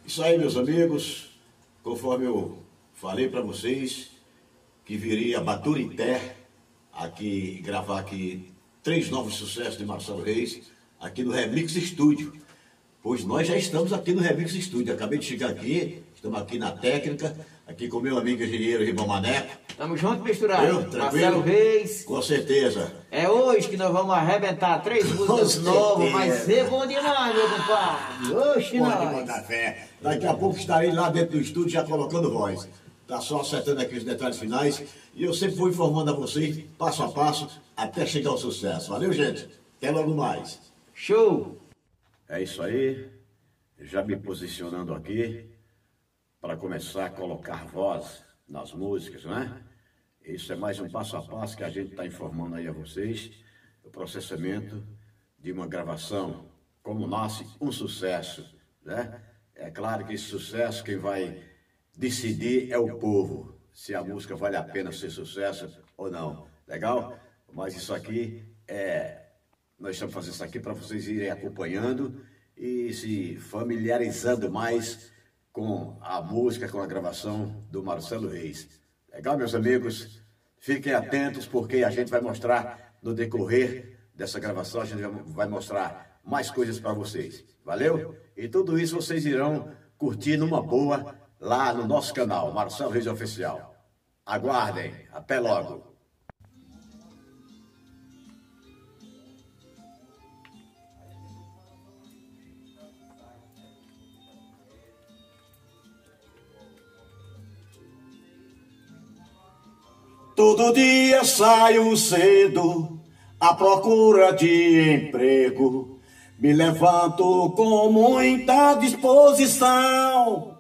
Isso aí, meus amigos, conforme eu falei para vocês, que viria Baturité aqui gravar aqui 3 novos sucessos de Marcelo Reis aqui no Remix Studio. Pois nós já estamos aqui no Remix Studio. Acabei de chegar aqui, estamos aqui na técnica, aqui com meu amigo engenheiro Ribão Maneco. Tamo junto, misturado. Tranquilo? Marcelo Reis. Com certeza. É hoje que nós vamos arrebentar 3 músicas novas. Vai ser bom demais, meu compadre. Oxi, Pode nós. mandar fé. Daqui a pouco estarei lá dentro do estúdio já colocando voz. Tá só acertando aqui os detalhes finais. E eu sempre vou informando a vocês, passo a passo, até chegar ao sucesso. Valeu, gente? Até logo mais. Show! É isso aí. Já me posicionando aqui para começar a colocar voz nas músicas, né? Isso é mais um passo a passo que a gente está informando aí a vocês. O processamento de uma gravação, como nasce um sucesso, né? É claro que esse sucesso quem vai decidir é o povo, se a música vale a pena ser sucesso ou não. Legal? Mas isso aqui nós estamos fazendo isso aqui para vocês irem acompanhando e se familiarizando mais com a música, com a gravação do Marcelo Reis. Legal, meus amigos? Fiquem atentos porque a gente vai mostrar no decorrer dessa gravação, a gente vai mostrar mais coisas para vocês. Valeu? E tudo isso vocês irão curtir numa boa lá no nosso canal, Marcelo Reis Oficial. Aguardem. Até logo. Todo dia saio cedo à procura de emprego. Me levanto com muita disposição.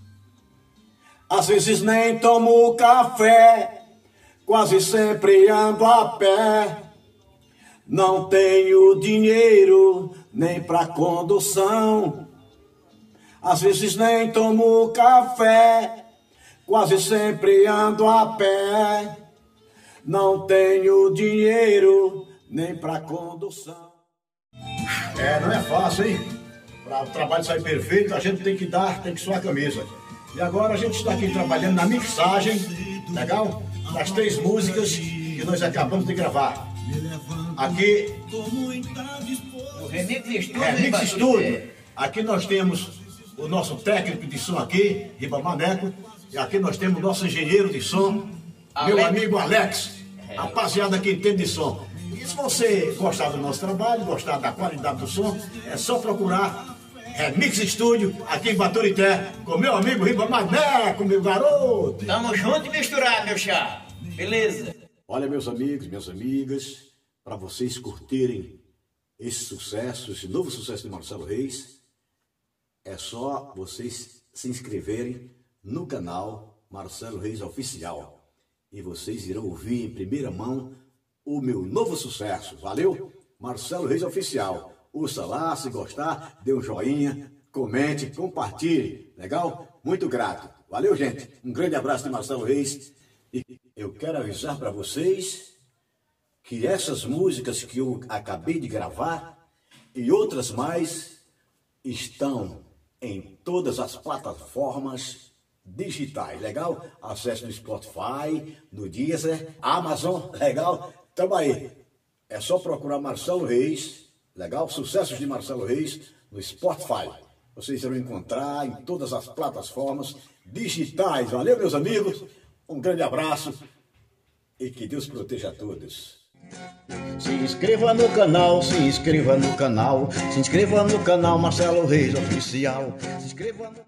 Às vezes nem tomo café, quase sempre ando a pé. Não tenho dinheiro nem pra condução. Às vezes nem tomo café, quase sempre ando a pé. Não tenho dinheiro nem pra condução. Não é fácil, hein? Para o trabalho sair perfeito, a gente tem que suar a camisa. E agora a gente está aqui trabalhando na mixagem, legal? Das 3 músicas que nós acabamos de gravar. Aqui, O Remix Studio. Remix Studio. Aqui nós temos o nosso técnico de som aqui, Ribão Maneco. E aqui nós temos o nosso engenheiro de som, meu amigo Alex. Rapaziada que entende de som. E se você gostar do nosso trabalho, gostar da qualidade do som, é só procurar Remix Studio aqui em Baturité com meu amigo Ribão Maneco, meu garoto. Tamo junto e misturado, meu chá. Beleza? Olha, meus amigos, minhas amigas, para vocês curtirem esse sucesso, esse novo sucesso de Marcelo Reis, é só vocês se inscreverem no canal Marcelo Reis Oficial. E vocês irão ouvir em primeira mão o meu novo sucesso. Valeu? Marcelo Reis Oficial. Ouça lá, se gostar, dê um joinha, comente, compartilhe. Legal? Muito grato. Valeu, gente. Um grande abraço de Marcelo Reis. E eu quero avisar para vocês que essas músicas que eu acabei de gravar e outras mais estão em todas as plataformas digitais, legal? Acesse no Spotify, no Deezer, Amazon, legal? Tamo aí. É só procurar Marcelo Reis, legal? Sucessos de Marcelo Reis no Spotify. Vocês irão encontrar em todas as plataformas digitais. Valeu, meus amigos? Um grande abraço e que Deus proteja a todos. Se inscreva no canal, se inscreva no canal, se inscreva no canal Marcelo Reis Oficial. Se inscreva no...